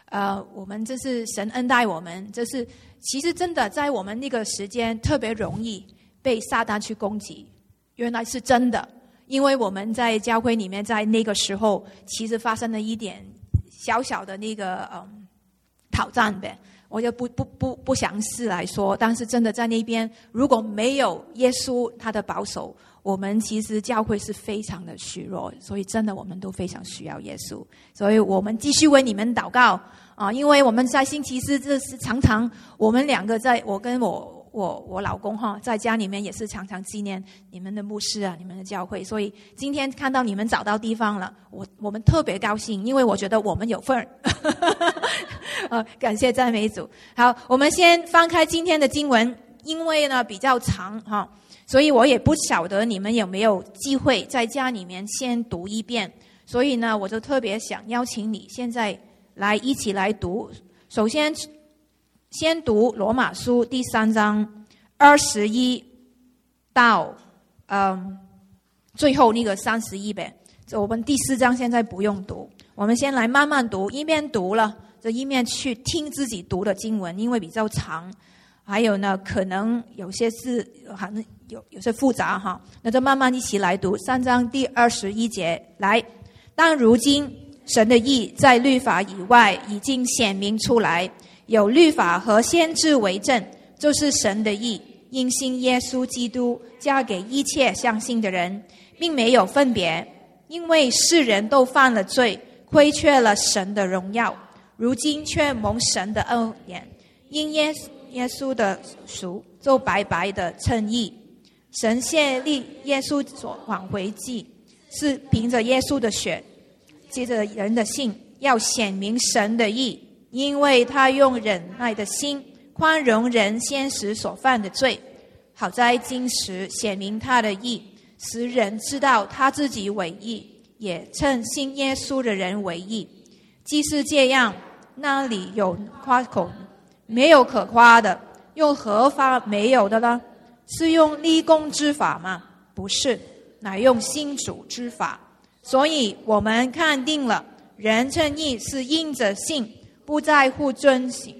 我们这是神恩待我们，这是其实真的在我们那个时间特别容易被撒旦去攻击，原来是真的。因为我们在教会里面，在那个时候其实发生了一点小小的那个挑战呗，我就不详细来说。但是真的在那边，如果没有耶稣他的保守，我们其实教会是非常的虚弱，所以真的我们都非常需要耶稣。所以我们继续为你们祷告啊，因为我们在星期四这是常常我们两个我跟我老公在家里面也是常常纪念你们的牧师啊，你们的教会。所以今天看到你们找到地方了，我们特别高兴，因为我觉得我们有份儿感谢赞美主。好，我们先翻开今天的经文，因为呢比较长所以我也不晓得你们有没有机会在家里面先读一遍，所以呢我就特别想邀请你现在一起来读。首先先读罗马书第3章21到最后那个31呗。我们第4章现在不用读，我们先来慢慢读，一面读了就一面去听自己读的经文，因为比较长，还有呢可能有些字可能有些复杂那就慢慢一起来读。3章第21节，来，但如今神的义在律法以外已经显明出来，有律法和先知为证，就是神的义，因信耶稣基督加给一切相信的人，并没有分别，因为世人都犯了罪，亏缺了神的荣耀，如今却蒙神的恩典，因耶稣的赎，就白白的称义。神谢立耶稣所挽回祭，是凭着耶稣的血，借着人的信，要显明神的义，因为他用忍耐的心宽容人先时所犯的罪，好在今时显明他的义，使人知道他自己为义，也称信耶稣的人为义。既是这样，那里有夸口没有可夸的，用何法没有的呢？是用立功之法吗？不是，乃用信主之法。所以我们看定了，人称义是因着信，不在乎遵行。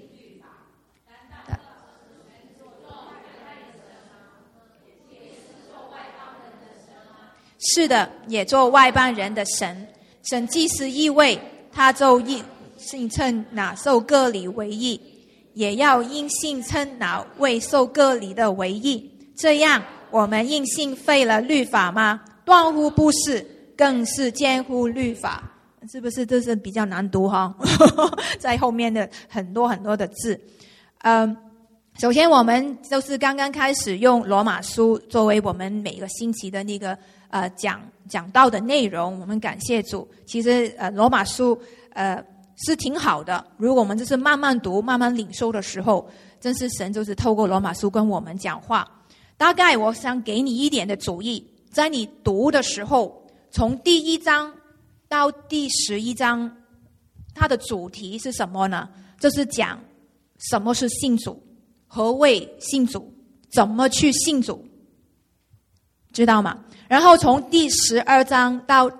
是的，也做外邦人的神。神既是义位，他就信称那受割礼为义，也要因信称那未受割礼的为义。这样，我们因信废了律法吗？断乎不是，更是坚乎律法。是不是这是比较难读在后面的很多很多的字。首先我们就是刚刚开始用罗马书作为我们每个星期的那个讲到的内容，我们感谢主。其实罗马书是挺好的，如果我们就是慢慢读慢慢领受的时候，真是神就是透过罗马书跟我们讲话。大概我想给你一点的主意，在你读的时候，从第1章到第11章，它的主题是什么呢？就是讲什么是信主，何谓信主，怎么去信主，知道吗？然后从第12章到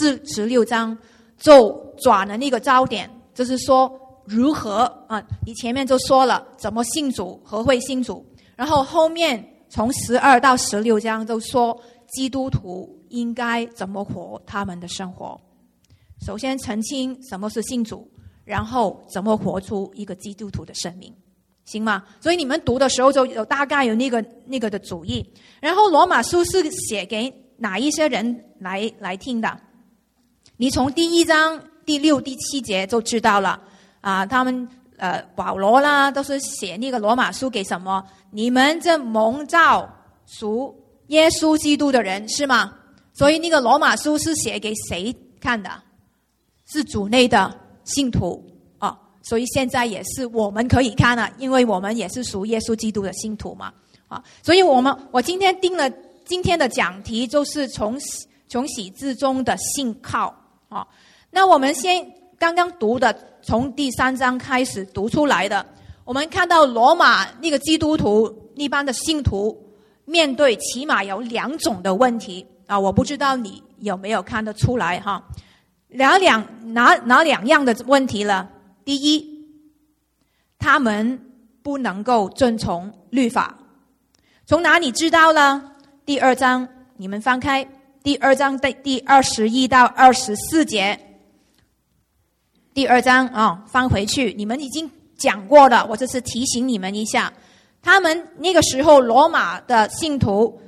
46章就转了那个焦点，就是说如何你前面就说了怎么信主，何谓信主，然后后面从12到16章就说基督徒应该怎么活他们的生活。首先澄清什么是信主，然后怎么活出一个基督徒的生命，行吗？所以你们读的时候就大概有那个的主意。然后罗马书是写给哪一些人来听的？你从第1章第6、第7节就知道了他们保罗啦都是写那个罗马书给什么？你们这蒙召属耶稣基督的人，是吗？所以那个罗马书是写给谁看的？是主内的信徒所以现在也是我们可以看了，因为我们也是属耶稣基督的信徒嘛所以我今天定了今天的讲题，就是从喜至终的信靠那我们先刚刚读的，从第3章开始读出来的，我们看到罗马那个基督徒一般的信徒面对起码有2种的问题我不知道你有没有看得出来哪2样的问题了？第第一，他们不能够遵从律法。从哪里知道呢？第2章，你们翻开第2章的第21到24节。第2章翻回去，你们已经讲过了，我这次提醒你们一下。他们那个时候罗马的信徒，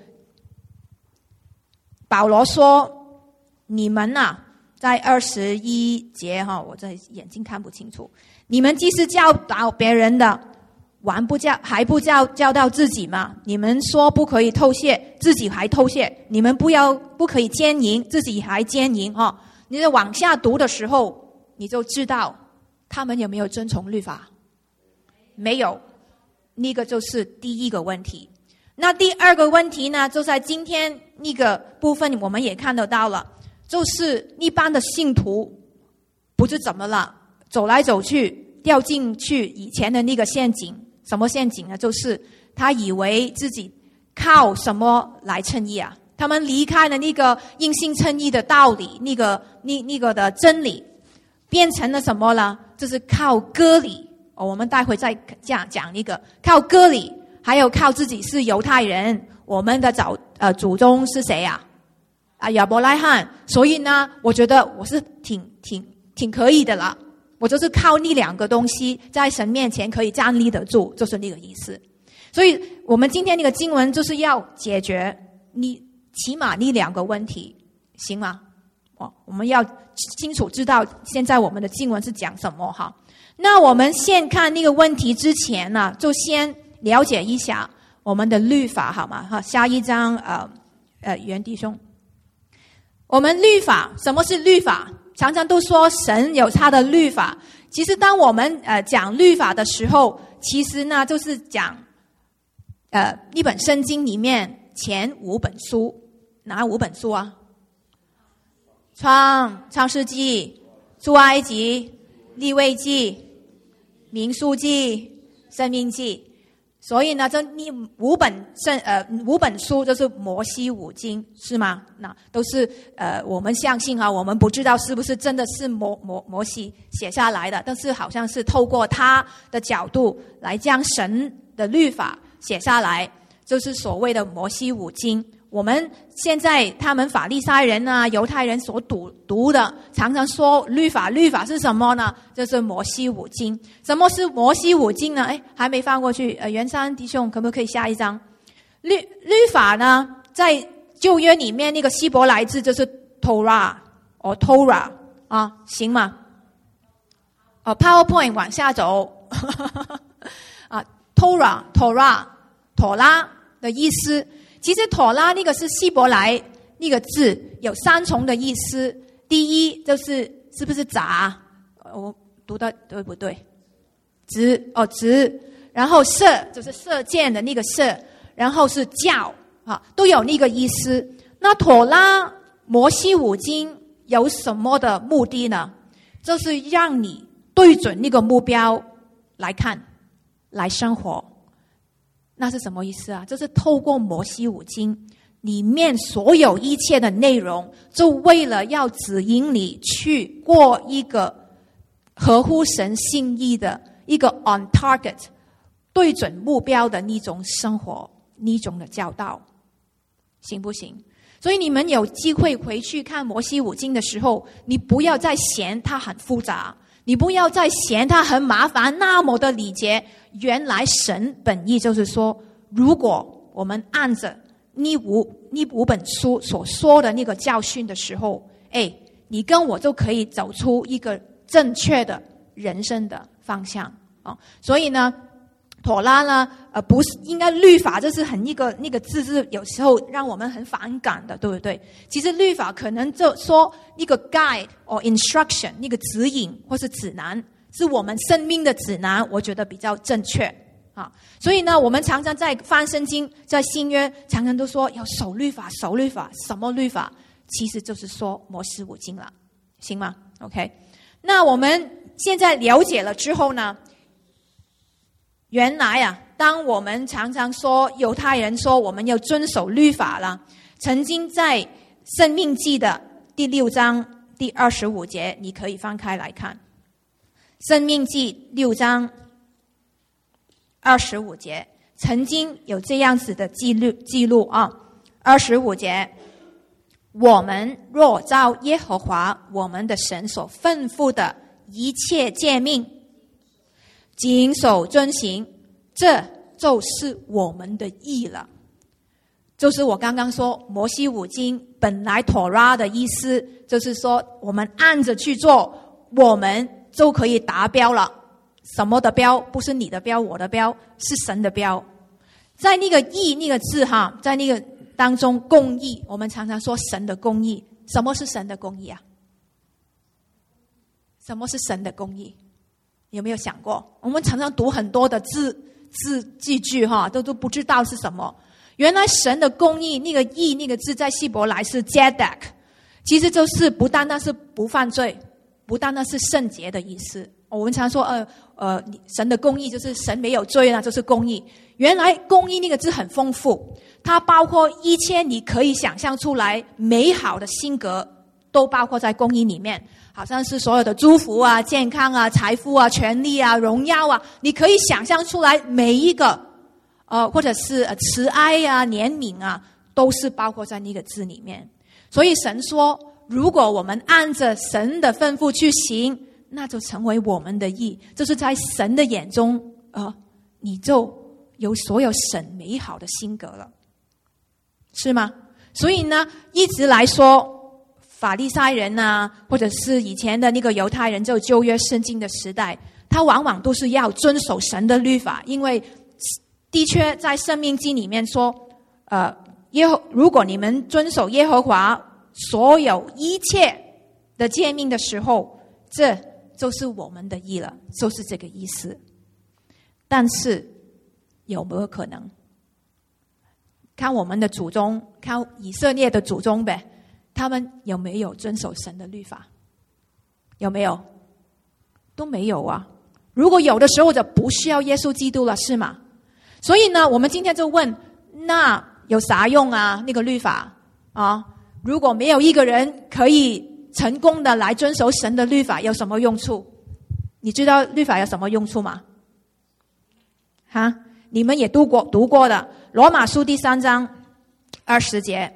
保罗说，你们在21节我这眼睛看不清楚，你们既是教导别人的，还不教导自己吗？你们说不可以偷窃，自己还偷窃；你们不可以奸淫，自己还奸淫你在往下读的时候，你就知道他们有没有遵从律法？没有，那个就是第一个问题。那第二个问题呢，就在今天那个部分我们也看得到了，就是一般的信徒不知怎么了，走来走去掉进去以前的那个陷阱。什么陷阱呢？就是他以为自己靠什么来称义啊？他们离开了那个因信称义的道理，那个的真理，变成了什么呢？就是靠割礼。我们待会再讲一个靠割礼，还有靠自己是犹太人，我们的祖宗是谁啊？亚伯拉罕。所以呢，我觉得我是挺可以的了。我就是靠那两个东西在神面前可以站立得住，就是那个意思。所以我们今天那个经文就是要解决你起码那两个问题，行吗？我们要清楚知道现在我们的经文是讲什么哈。那我们先看那个问题之前呢，就先了解一下我们的律法好吗？下一章袁弟兄，我们律法，什么是律法？常常都说神有他的律法，其实当我们讲律法的时候，其实呢就是讲一本圣经里面前5本书。哪5本书啊？创世纪、出埃及、利未记、民数记、申命记。所以呢，这5本书就是摩西5经，是吗？那都是我们相信我们不知道是不是真的是摩西写下来的，但是好像是透过他的角度来将神的律法写下来，就是所谓的摩西5经。我们现在他们法利赛人犹太人所读的，常常说律法是什么呢？就是摩西5经。什么是摩西5经呢？还没翻过去。袁山弟兄，可不可以下一张？律法呢，在旧约里面那个希伯来字就是 Torah 行吗？PowerPoint 往下走Torah 的意思。其实妥拉那个是希伯来那个字，有3重的意思。第一就是是不是杂？我读的对不对？直，然后射就是射箭的那个射，然后是教都有那个意思。那妥拉摩西5经有什么的目的呢？就是让你对准那个目标来看，来生活。那是什么意思啊？就是透过摩西5经里面所有一切的内容，就为了要指引你去过一个合乎神心意的一个 on target 对准目标的那种生活，那种的教导，行不行？所以你们有机会回去看摩西5经的时候，你不要再嫌它很复杂，你不要再嫌它很麻烦，那么的礼节。原来神本意就是说，如果我们按着那五本书所说的那个教训的时候，你跟我就可以走出一个正确的人生的方向所以呢，妥拉呢，不是应该律法，这是很那个字是有时候让我们很反感的，对不对？其实律法可能就说一个 guide or instruction， 那个指引或是指南，是我们生命的指南，我觉得比较正确所以呢，我们常常在翻圣经，在新约常常都说要守律法，什么律法？其实就是说摩西5经了，行吗 ？OK， 那我们现在了解了之后呢，原来当我们常常说犹太人说我们要遵守律法了，曾经在申命记的第6章第25节，你可以翻开来看。 申命记6章25节，曾经有这样子的记录啊。25节，我们若照耶和华我们的神所吩咐的一切诫命，谨守遵行，这就是我们的义了。就是我刚刚说摩西五经本来妥拉的意思，就是说我们按着去做，我们就可以达标了。什么的标？不是你的标我的标，是神的标。在那个义那个字哈，在那个当中公义，我们常常说神的公义。什么是神的公义啊？什么是神的公义？有没有想过？我们常常读很多的字句哈，都不知道是什么。原来神的公义那个义那个字在希伯来是 tzedek， 其实就是不单单是不犯罪，不单单是圣洁的意思。我们常说神的公义就是神没有罪，那就是公义。原来公义那个字很丰富，它包括一切你可以想象出来美好的性格都包括在公义里面，好像是所有的祝福啊、健康啊、财富啊、权利啊、荣耀啊，你可以想象出来每一个或者是慈爱啊、怜悯啊，都是包括在那个字里面。所以神说，如果我们按着神的吩咐去行，那就成为我们的义，就是在神的眼中你就有所有神美好的性格了，是吗？所以呢，一直来说法利赛人啊，或者是以前的那个犹太人，就旧约圣经的时代，他往往都是要遵守神的律法，因为的确在申命记里面说如果你们遵守耶和华所有一切的诫命的时候，这就是我们的义了，就是这个意思。但是有没有可能看我们的祖宗，看以色列的祖宗呗，他们有没有遵守神的律法？有没有？都没有啊。如果有的时候就不需要耶稣基督了，是吗？所以呢，我们今天就问，那有啥用啊？那个律法啊，如果没有一个人可以成功的来遵守神的律法，有什么用处？你知道律法有什么用处吗？你们也读过的罗马书第3章20节，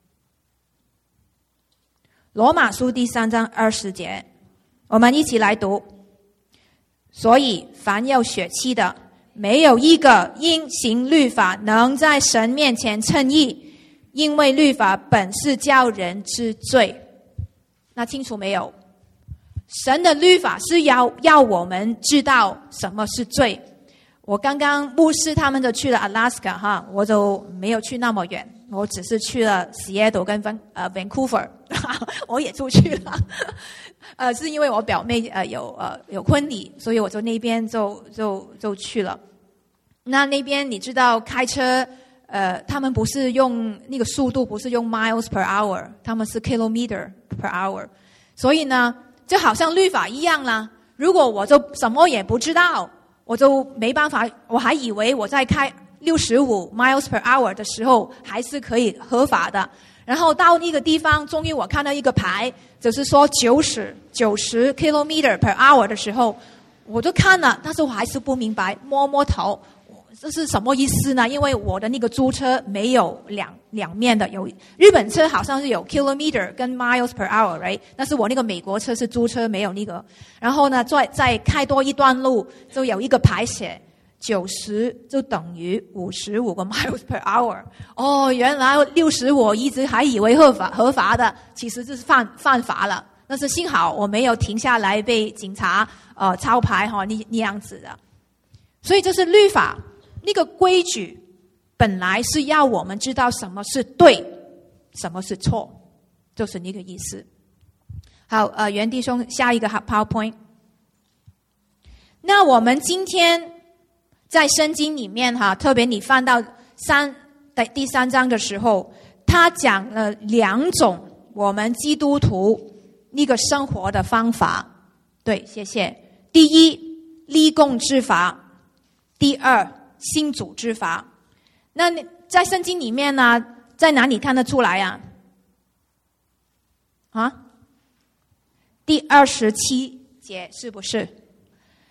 罗马书第3章20节，我们一起来读。所以凡有血气的，没有一个因行律法能在神面前称义，因为律法本是叫人知罪。那清楚没有？神的律法是要我们知道什么是罪。我刚刚牧师他们都去了 Alaska 我就没有去那么远，我只是去了 Seattle 跟Vancouver 我也出去了是因为我表妹有婚礼，所以我就那边就去了。那边你知道开车他们不是用那个速度，不是用 miles per hour， 他们是 kilometer per hour， 所以呢就好像律法一样啦。如果我就什么也不知道，我就没办法，我还以为我在开65 miles per hour 的时候还是可以合法的，然后到那个地方，终于我看到一个牌，就是说90 kilometer per hour 的时候，我就看了，但是我还是不明白，摸头，这是什么意思呢？因为我的那个租车没有两面的，有日本车好像是有 kilometer 跟 miles per hour， right？ 但是我那个美国车是租车，没有那个。然后呢，再开多一段路，就有一个牌写90就等于55个 miles per hour。原来60我一直还以为合法的，其实就是犯法了。但是幸好我没有停下来被警察抄牌那样子的。所以这是律法。那个规矩本来是要我们知道什么是对，什么是错，就是那个意思。好，袁弟兄，下一个 PowerPoint。那我们今天在圣经里面特别你翻到第3章的时候，他讲了2种我们基督徒那个生活的方法。对，谢谢。第一，立功之法；第二，信主之法。那在圣经里面呢，在哪里看得出来呀？第27节是不是？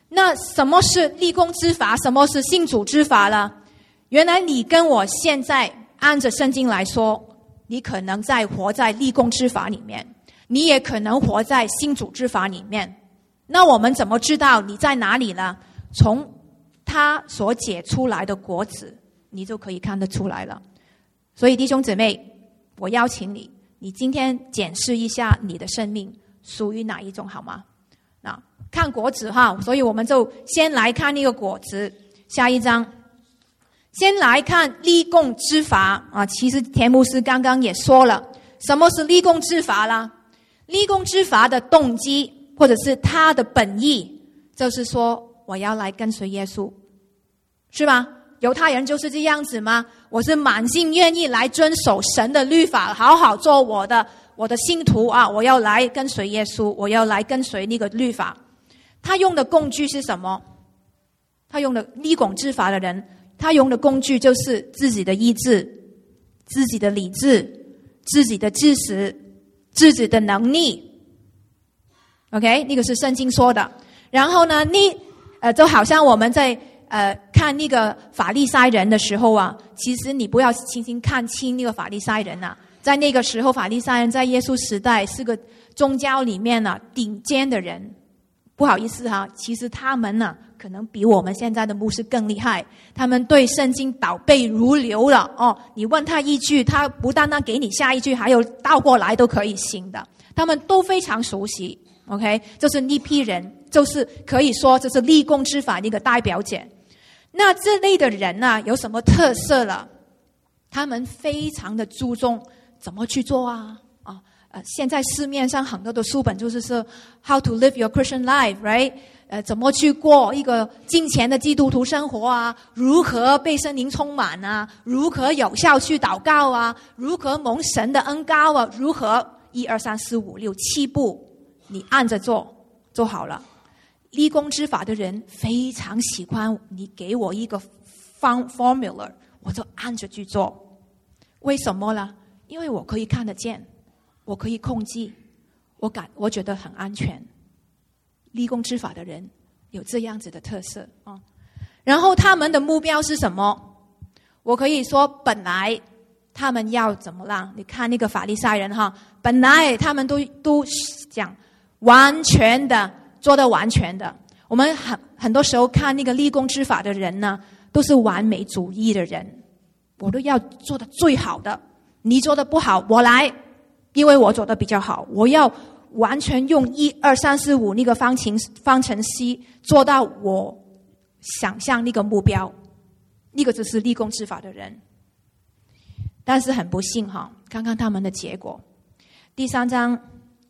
那什么是立功之法？什么是信主之法呢？原来你跟我现在按着圣经来说，你可能活在立功之法里面，你也可能活在信主之法里面。那我们怎么知道你在哪里呢？从他所结出来的果子，你就可以看得出来了。所以弟兄姊妹，我邀请你，你今天检视一下你的生命属于哪一种，好吗？那看果子哈，所以我们就先来看那个果子。下一章，先来看立功之法啊。其实田牧师刚刚也说了，什么是立功之法啦？立功之法的动机或者是他的本意，就是说我要来跟随耶稣，是吗？犹太人就是这样子吗？我是满心愿意来遵守神的律法，好好做我的信徒啊！我要来跟随耶稣，我要来跟随那个律法。他用的工具是什么？他用的立功之法的人，他用的工具就是自己的意志、自己的理智、自己的知识、自己的能力。OK， 那个是圣经说的。然后呢，就好像我们在看那个法利赛人的时候啊，其实你不要轻轻看清那个法利赛人啊。在那个时候，法利赛人在耶稣时代是个宗教里面啊顶尖的人。不好意思哈，其实他们呢可能比我们现在的牧师更厉害，他们对圣经倒背如流了哦。你问他一句，他不但给你下一句，还有倒过来都可以行的，他们都非常熟悉。OK， 就是那批人，就是可以说这是立功之法的一个代表者。那这类的人呢，有什么特色了？他们非常的注重怎么去做啊。现在市面上很多的书本就是说 How to live your Christian life, right？ 怎么去过一个敬虔的基督徒生活啊？如何被圣灵充满啊？如何有效去祷告啊？如何蒙神的恩膏啊？如何1、2、3、4、5、6、7步，你按着做就好了。立功之法的人非常喜欢你给我一个 formula， 我就按着去做。为什么呢？因为我可以看得见，我可以控制，我觉得很安全。立功之法的人有这样子的特色啊。然后他们的目标是什么？我可以说，本来他们要怎么啦？你看那个法利赛人哈，本来他们都讲完全的，做得完全的。我们很多时候看那个立功之法的人呢，都是完美主义的人。我都要做的最好的，你做的不好，我来，因为我做的比较好，我要完全用1、2、3、4、5那个方程式做到我想象那个目标，那个就是立功之法的人。但是很不幸哈，看看他们的结果。第3章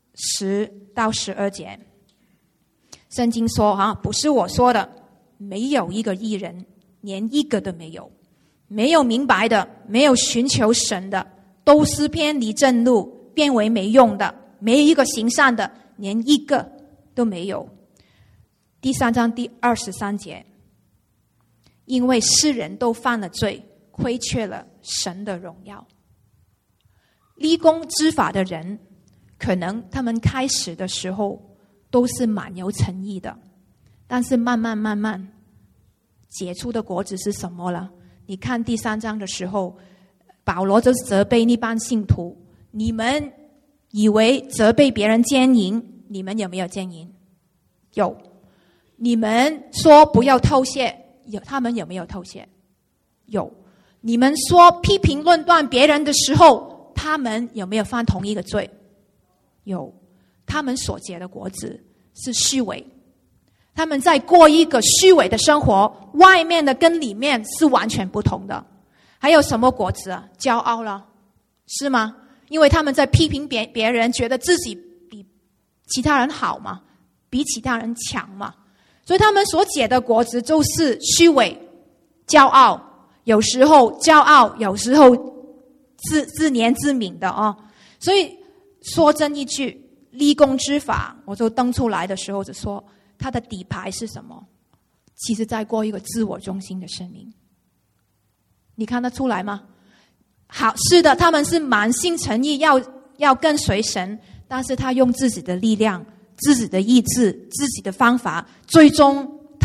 10到12节，圣经说哈，不是我说的，没有一个义人，连一个都没有，没有明白的，没有寻求神的，都是偏离正路，变为没用的，没有一个行善的，连一个都没有。第3章第23节，因为世人都犯了罪，亏缺了神的荣耀。立功之法的人，可能他们开始的时候都是蛮有诚意的，但是慢慢结出的果子是什么了？你看第3章的时候，保罗就责备那班信徒，你们以为责备别人奸淫，你们有没有奸淫？有。你们说不要偷窃，他们有没有偷窃？有。你们说批评论断别人的时候，他们有没有犯同一个罪？有。他们所结的果子是虚伪，他们在过一个虚伪的生活，外面的跟里面是完全不同的。还有什么果子啊？骄傲了，是吗？因为他们在批评别人，觉得自己比其他人好嘛，比其他人强嘛，所以他们所结的果子就是虚伪、骄傲，有时候骄傲，有时候自怜自悯的哦。所以说真一句，立功之法，我就登出来的时候就说，它的底牌是什么？其实在过一个自我中心的生命。你看得出来吗？好，是的，他们是满心诚意要跟随神，但是他用自己的力量、自己的意志、自己的方法，最终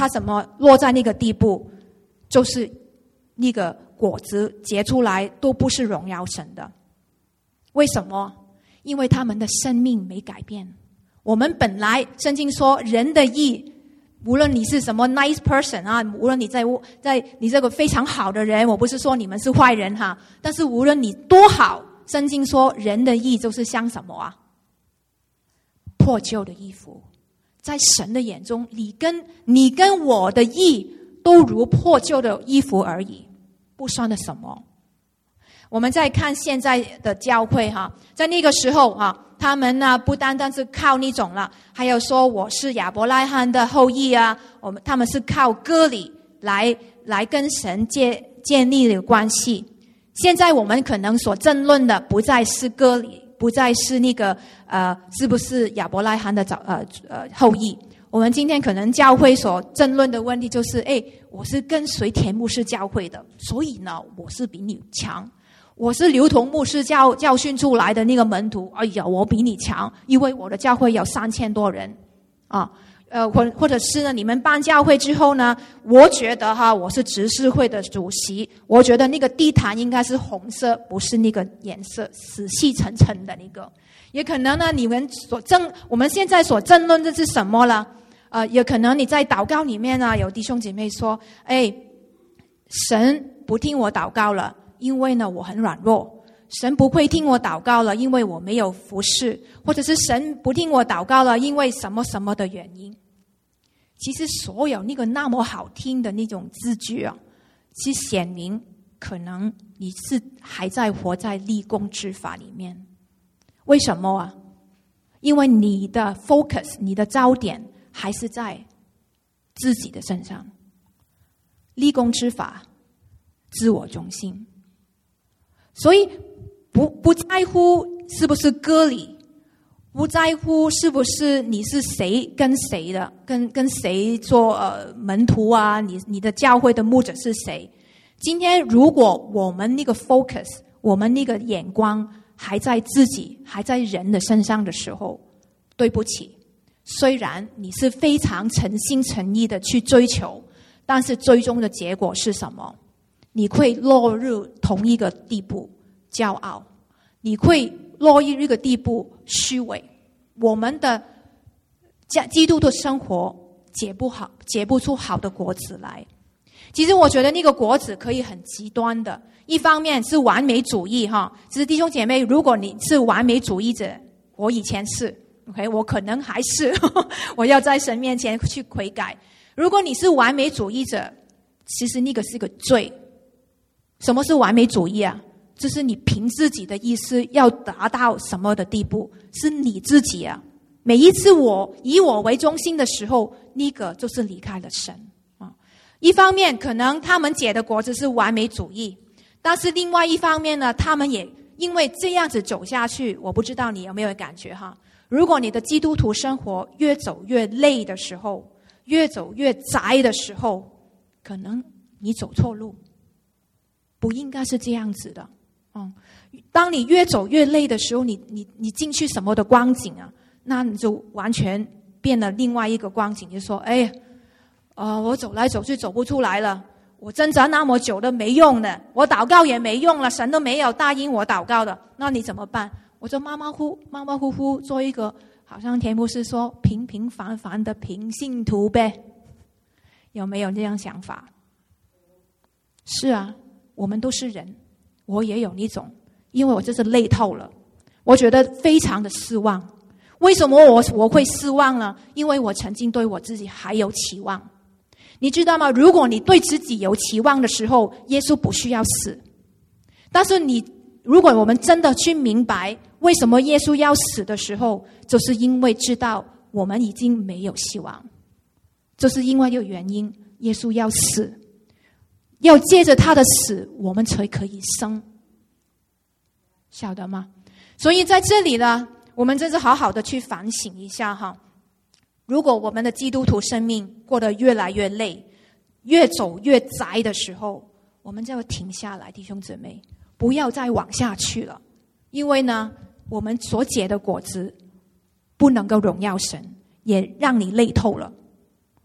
它怎么落在那个地步，就是那个果子结出来都不是荣耀神的。为什么？因为他们的生命没改变。我们本来圣经说人的义，无论你是什么 nice person 啊，无论你在你这个非常好的人，我不是说你们是坏人哈，但是无论你多好，圣经说人的义就是像什么啊？破旧的衣服。在神的眼中，你跟我的义都如破旧的衣服而已，不算得什么。我们再看现在的教会哈，在那个时候哈，他们呢不单单是靠那种了，还有说我是亚伯拉罕的后裔啊，他们是靠割礼来跟神建立的关系。现在我们可能所争论的不再是割礼，不再是那个是不是亚伯拉罕的后裔。我们今天可能教会所争论的问题就是，我是跟随田牧师教会的，所以呢我是比你强。我是刘同牧师教训出来的那个门徒，哎呀，我比你强，因为我的教会有3000多人啊。或者是呢，你们办教会之后呢，我觉得哈，我是执事会的主席，我觉得那个地毯应该是红色，不是那个颜色死气沉沉的那个。也可能呢，我们现在所争论的是什么了？也可能你在祷告里面呢，有弟兄姐妹说，神不听我祷告了，因为呢我很软弱。神不会听我祷告了，因为我没有服侍，或者是神不听我祷告了，因为什么什么的原因。其实所有那么好听的那种字句啊，其实显明可能你是还在活在立功之法里面。为什么啊？因为你的 focus， 你的焦点还是在自己的身上。立功之法，自我中心。所以不在乎是不是割礼，不在乎是不是你是谁跟谁的，跟谁做门徒啊，你的教会的牧者是谁。今天如果我们那个 focus， 我们那个眼光还在自己，还在人的身上的时候，对不起，虽然你是非常诚心诚意的去追求，但是最终的结果是什么？你会落入同一个地步，骄傲。你会落入一个地步，虚伪。我们的基督的生活结不出好的果子来。其实我觉得那个果子可以很极端的，一方面是完美主义哈。其实弟兄姐妹，如果你是完美主义者，我以前是 ，OK， 我可能还是我要在神面前去悔改。如果你是完美主义者，其实那个是个罪。什么是完美主义啊？就是你凭自己的意思要达到什么的地步，是你自己啊。每一次我以我为中心的时候，那个就是离开了神啊。一方面可能他们结的果子是完美主义，但是另外一方面呢，他们也因为这样子走下去，我不知道你有没有感觉哈？如果你的基督徒生活越走越累的时候，越走越窄的时候，可能你走错路，不应该是这样子的。当你越走越累的时候，你进去什么的光景啊？那你就完全变了另外一个光景，就说，我走来走去走不出来了，我挣扎那么久都没用的，我祷告也没用了，神都没有答应我祷告的，那你怎么办？我就马马虎虎做一个，好像田牧师说平平凡凡的平信徒呗，有没有这样想法？是啊，我们都是人。我也有那种，因为我真是累透了，我觉得非常的失望。为什么我会失望呢？因为我曾经对我自己还有期望。你知道吗？如果你对自己有期望的时候，耶稣不需要死。但是如果我们真的去明白为什么耶稣要死的时候，就是因为知道我们已经没有希望，就是因为这个原因，耶稣要死。要借着他的死，我们才可以生，晓得吗？所以在这里呢，我们真是好好的去反省一下哈。如果我们的基督徒生命过得越来越累，越走越窄的时候，我们就要停下来，弟兄姊妹，不要再往下去了。因为呢，我们所结的果子不能够荣耀神，也让你累透了。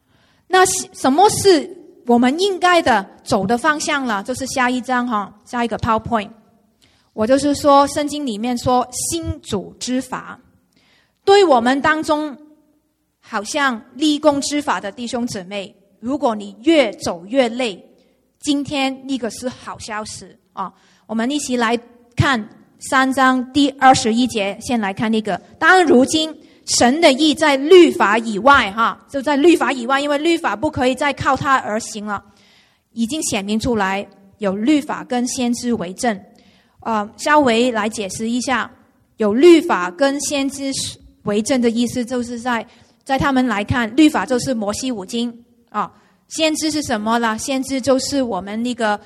那什么是我们应该的走的方向了？就是下一章下一个 PowerPoint。我就是说圣经里面说新主之法，对我们当中好像立功之法的弟兄姊妹，如果你越走越累，今天那个是好消息啊！我们一起来看3章第21节，先来看那个。当如今神的义在律法以外就在律法以外，因为律法不可以再靠它而行了，已经显明出来，有律法跟先知为证。稍微来解释一下，有律法跟先知为证的意思，就是在他们来看，律法就是摩西五经啊。先知是什么呢？先知就是我们那个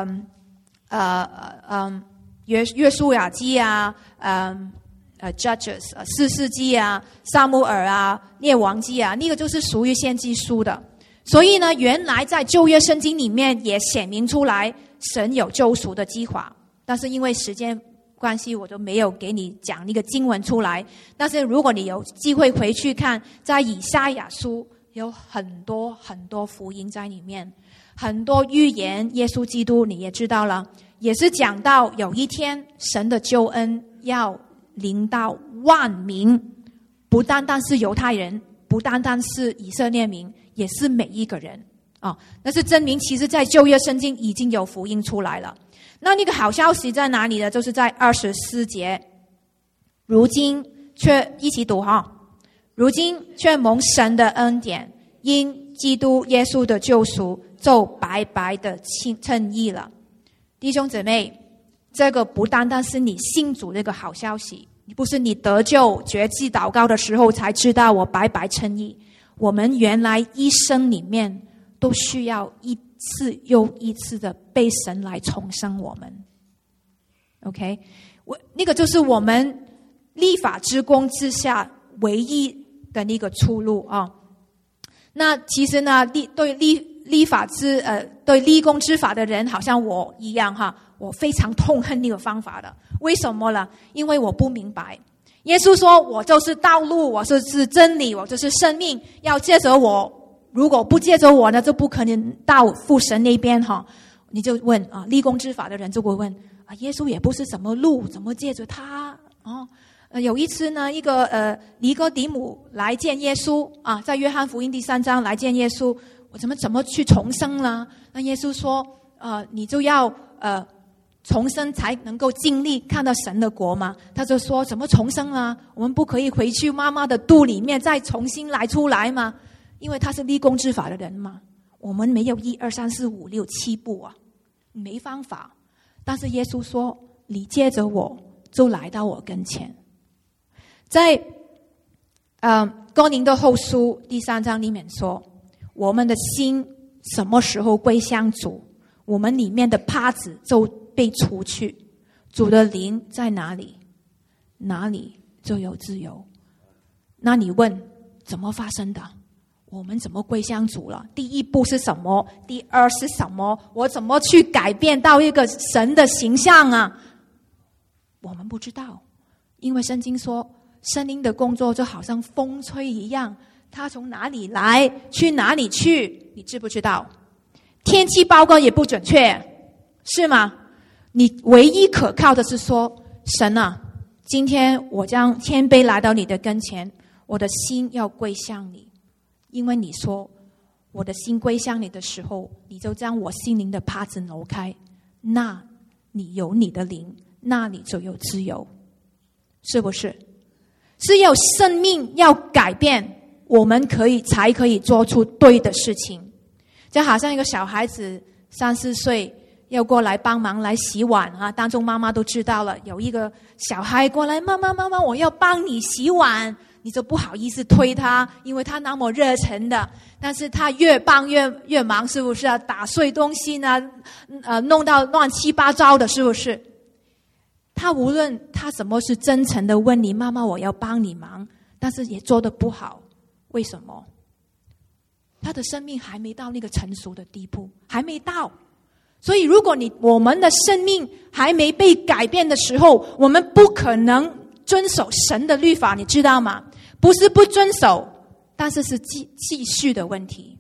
约书亚记啊，Judges 士师记啊，撒母耳啊，列王记啊，那个就是属于先知书的。所以呢，原来在旧约圣经里面也显明出来，神有救赎的计划。但是因为时间关系，我就没有给你讲那个经文出来。但是如果你有机会回去看，在以赛亚书有很多很多福音在里面，很多预言耶稣基督，你也知道了，也是讲到有一天神的救恩要临到万民，不单单是犹太人，不单单是以色列民，也是每一个人那是证明其实在旧约圣经已经有福音出来了。那个好消息在哪里呢？就是在24节，如今却一起读如今却蒙神的恩典，因基督耶稣的救赎，就白白的称义了。弟兄姊妹，这个不单单是你信主这个好消息，不是你得救决志祷告的时候才知道我白白称义，我们原来一生里面都需要一次又一次的被神来重生我们。 OK， 那个就是我们立法之功之下唯一的那个出路那其实呢，对立功之法的人，好像我一样我非常痛恨那个方法的。为什么呢？因为我不明白。耶稣说我就是道路，我就是真理，我就是生命，要借着我，如果不借着我呢，就不可能到父神那边你就问立功之法的人就会问耶稣也不是什么路，怎么借着他有一次呢，一个尼哥底母来见耶稣在约翰福音第3章来见耶稣，我怎么去重生呢？那耶稣说你就要重生才能够经历看到神的国嘛。他就说怎么重生啊？我们不可以回去妈妈的肚里面再重新来出来吗？因为他是立功之法的人嘛，我们没有1、2、3、4、5、6、7步没方法。但是耶稣说你借着我就来到我跟前。在哥林多后书第3章里面说，我们的心什么时候归向主，我们里面的帕子就被除去，主的灵在哪里，哪里就有自由。那你问怎么发生的？我们怎么归向主了？第一步是什么？第二是什么？我怎么去改变到一个神的形象我们不知道。因为圣经说圣灵的工作就好像风吹一样，它从哪里来去哪里去，你知不知道？天气报告也不准确，是吗？你唯一可靠的是说，神今天我将谦卑来到你的跟前，我的心要归向你。因为你说我的心归向你的时候，你就将我心灵的帕子挪开，那你有你的灵，那你就有自由，是不是？是要生命要改变，我们才可以做出对的事情。就好像一个小孩子3、4岁要过来帮忙来洗碗当中妈妈都知道了，有一个小孩过来，妈妈我要帮你洗碗，你就不好意思推他，因为他那么热忱的，但是他越帮越忙，是不是打碎东西呢弄到乱七八糟的，是不是？他无论他什么是真诚的问你，妈妈我要帮你忙，但是也做得不好，为什么？他的生命还没到那个成熟的地步，还没到。所以如果我们的生命还没被改变的时候，我们不可能遵守神的律法，你知道吗？不是不遵守，但是是继续的问题。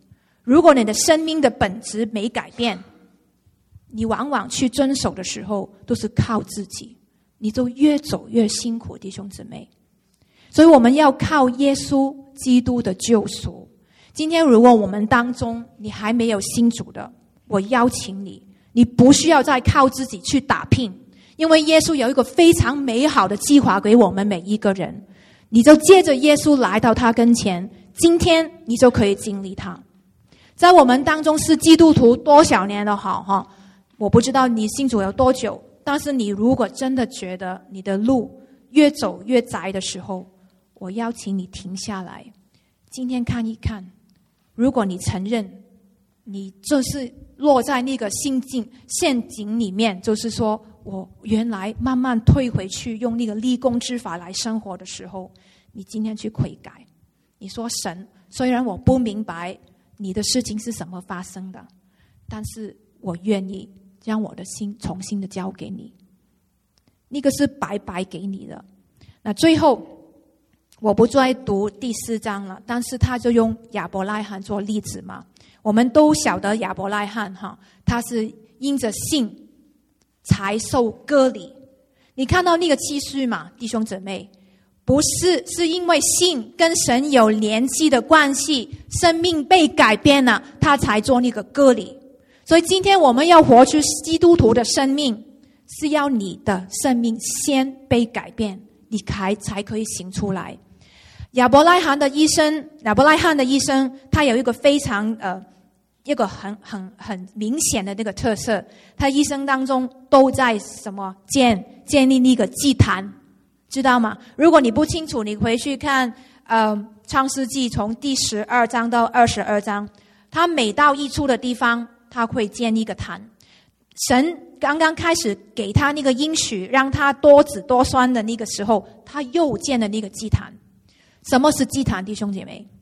如果你的生命的本质没改变，你往往去遵守的时候都是靠自己，你就越走越辛苦，弟兄姊妹。所以我们要靠耶稣基督的救赎。今天如果我们当中你还没有信主的，我邀请你，你不需要再靠自己去打拼，因为耶稣有一个非常美好的计划给我们每一个人，你就借着耶稣来到他跟前，今天你就可以经历他。在我们当中是基督徒多少年都好，我不知道你信主有多久，但是你如果真的觉得你的路越走越窄的时候，我邀请你停下来，今天看一看，如果你承认你就是落在那个陷阱里面，就是说我原来慢慢退回去用那个立功之法来生活的时候，你今天去悔改，你说神，虽然我不明白你的事情是怎么发生的，但是我愿意将我的心重新的交给你，那个是白白给你的。那最后我不再读第4章了，但是他就用亚伯拉罕做例子嘛。我们都晓得亚伯拉罕他是因着信才受割礼。你看到那个继续嘛，弟兄姊妹，不是，是因为信跟神有联系的关系，生命被改变了，他才做那个割礼。所以今天我们要活出基督徒的生命，是要你的生命先被改变，你才可以行出来。亚伯拉罕的一生，他有一个非常一个很明显的那个特色，他一生当中都在什么建立那个祭坛，知道吗？如果你不清楚，你回去看创世纪从第12章到22章，他每到一处的地方，他会建一个坛。神刚刚开始给他那个应许，让他多子多孙的那个时候，他又建了那个祭坛。什么是祭坛，弟兄姐妹？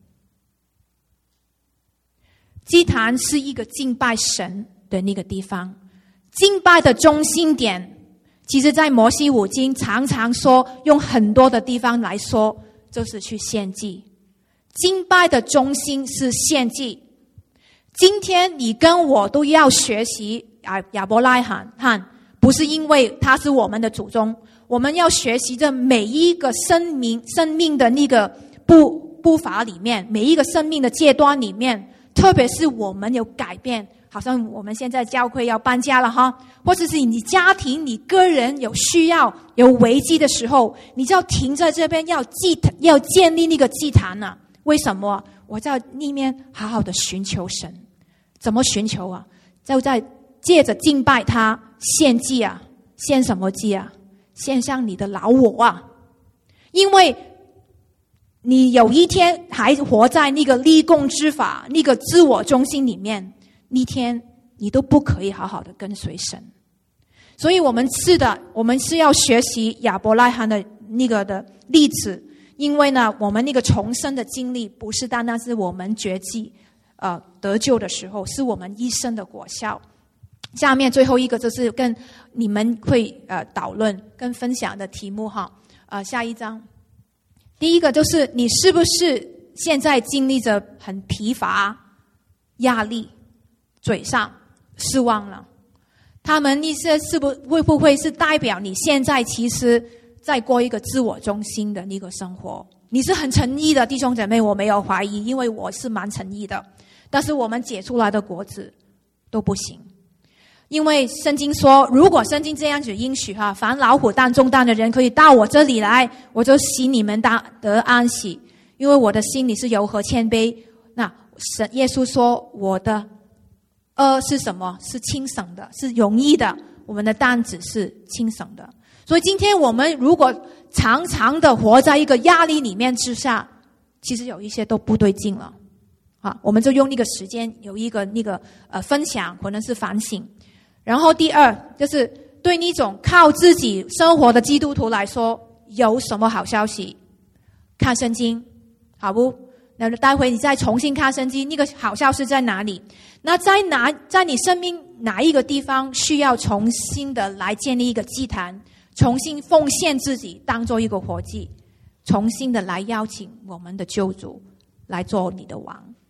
祭坛是一个敬拜神的那个地方，敬拜的中心点，其实在摩西五经常常说，用很多的地方来说，就是去献祭。敬拜的中心是献祭。今天你跟我都要学习亚伯拉罕，不是因为他是我们的祖宗，我们要学习着每一个生命的那个步伐里面，每一个生命的阶段里面，特别是我们有改变，好像我们现在教会要搬家了或者是你家庭你个人有需要有危机的时候，你就要停在这边，要建立那个祭坛啊。为什么？我在里面好好的寻求神。怎么寻求啊？就在借着敬拜他，献祭啊。献什么祭啊？献上你的老我啊。因为你有一天还活在那个立功之法，那个自我中心里面，那天你都不可以好好的跟随神。所以我们是要学习亚伯拉罕的那个的例子，因为呢，我们那个重生的经历不是单单是我们绝迹得救的时候，是我们一生的果效。下面最后一个就是跟你们会讨论跟分享的题目下一章。第一个就是你是不是现在经历着很疲乏、压力、沮丧、失望了？他们一些会不会是代表你现在其实在过一个自我中心的那个生活？你是很诚意的，弟兄姐妹，我没有怀疑，因为我是蛮诚意的。但是我们结出来的果子都不行，因为圣经说，如果圣经这样子应许凡劳苦担重担的人可以到我这里来，我就使你们得安息，因为我的心里是柔和谦卑。那耶稣说，我的是什么？是轻省的，是容易的，我们的担子是轻省的。所以今天我们如果常常的活在一个压力里面之下，其实有一些都不对劲了我们就用那个时间有一个分享，可能是反省。然后第二就是对那种靠自己生活的基督徒来说，有什么好消息？看圣经，好不？那待会你再重新看圣经，那个好消息在哪里？那在你生命哪一个地方需要重新的来建立一个祭坛，重新奉献自己当做一个活祭，重新的来邀请我们的救主来做你的王。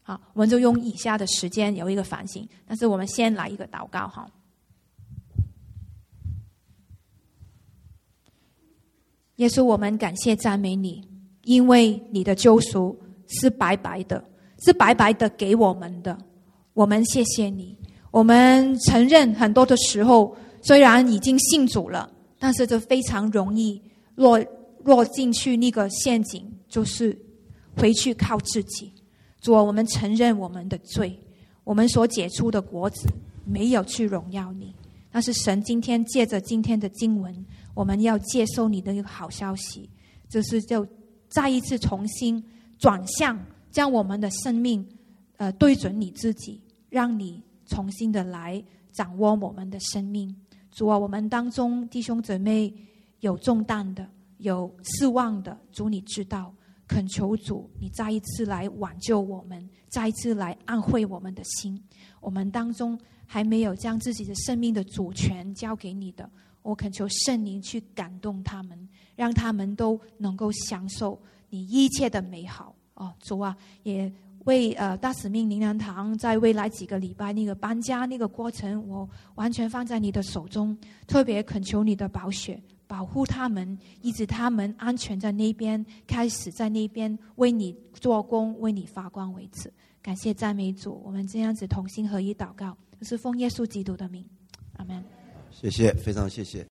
好，我们就用以下的时间有一个反省，但是我们先来一个祷告哈。耶稣，我们感谢赞美你，因为你的救赎是白白的，是白白的给我们的，我们谢谢你。我们承认很多的时候虽然已经信主了，但是这非常容易落进去那个陷阱，就是回去靠自己。主啊，我们承认我们的罪，我们所结出的果子没有去荣耀你。但是神今天借着今天的经文，我们要接受你的一个好消息，就是就再一次重新转向，将我们的生命对准你自己，让你重新的来掌握我们的生命。主啊，我们当中弟兄姊妹有重担的，有失望的，主你知道，恳求主你再一次来挽救我们，再一次来安慰我们的心。我们当中还没有将自己的生命的主权交给你的，我恳求圣灵去感动他们，让他们都能够享受你一切的美好。主啊，也为大使命灵粮堂在未来几个礼拜那个搬家那个过程，我完全放在你的手中，特别恳求你的宝血保护他们，一直他们安全在那边，开始在那边为你做工，为你发光为止。感谢赞美主，我们这样子同心合一祷告，是奉耶稣基督的名，阿们。 谢谢，非常谢谢。